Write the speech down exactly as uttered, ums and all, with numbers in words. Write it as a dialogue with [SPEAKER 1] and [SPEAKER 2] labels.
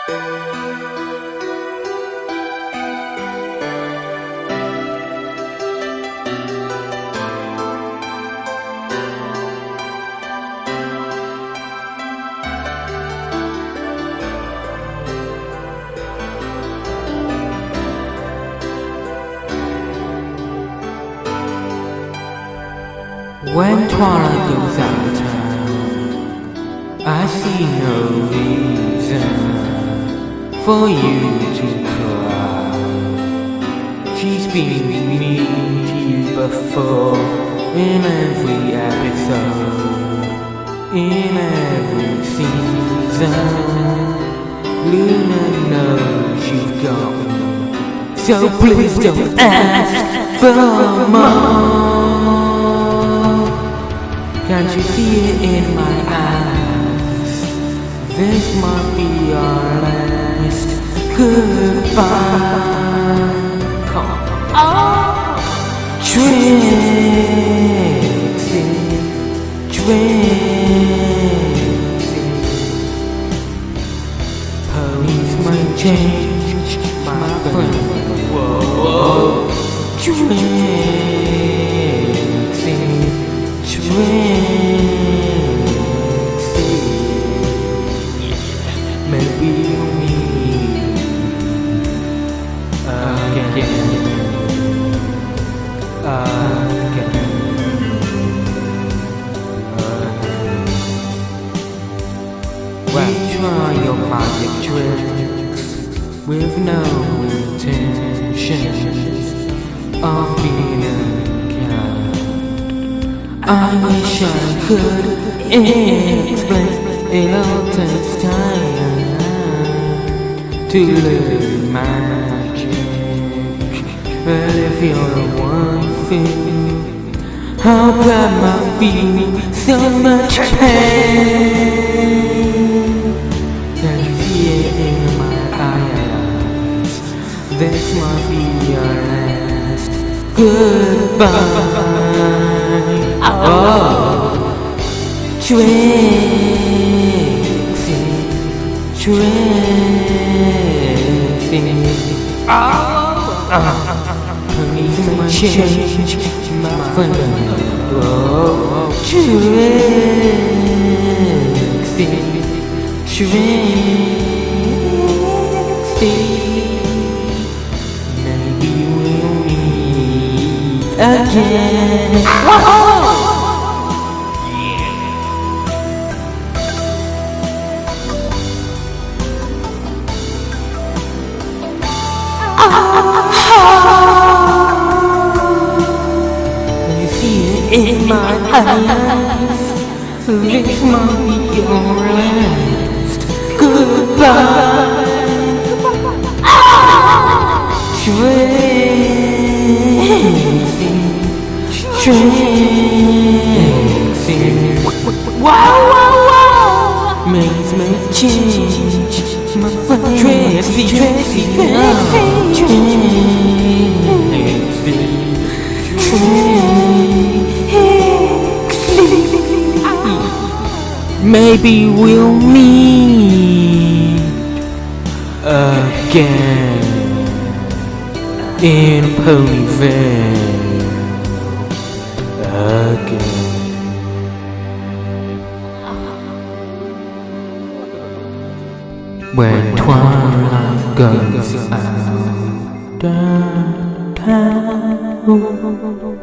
[SPEAKER 1] When twilight goes out of town, I see no reason for you to cry. She's been mean to you before, in every episode, in every season. Luna knows you've got me, so please don't ask for more. Can't you see it in my eyes? This might be our last goodbye. Come on. Oh. Trixie, Trixie. Ponies might change, my friend. Whoa, Trixie, Trixie. Maybe you'll meet again, again, again. Well, try your magic tricks with no intention of being a cat. I wish I could explain. It all takes time to learn magic. But if you're the one thing, how come I feel so much pain? Can you see it in my eyes? This might be your last goodbye. Oh, Trixie, Trixie. Oh, please my change, my friend. Oh, Trixie, Trixie. Maybe we'll meet again. You see it in my eyes. This might be your last goodbye. Trixie, Trixie. Wow, wow, wow. Makes me change. My friend Trixie, Trixie, Trixie, Trixie. Maybe we'll meet again in Ponyville again. When twilight goes out downtown.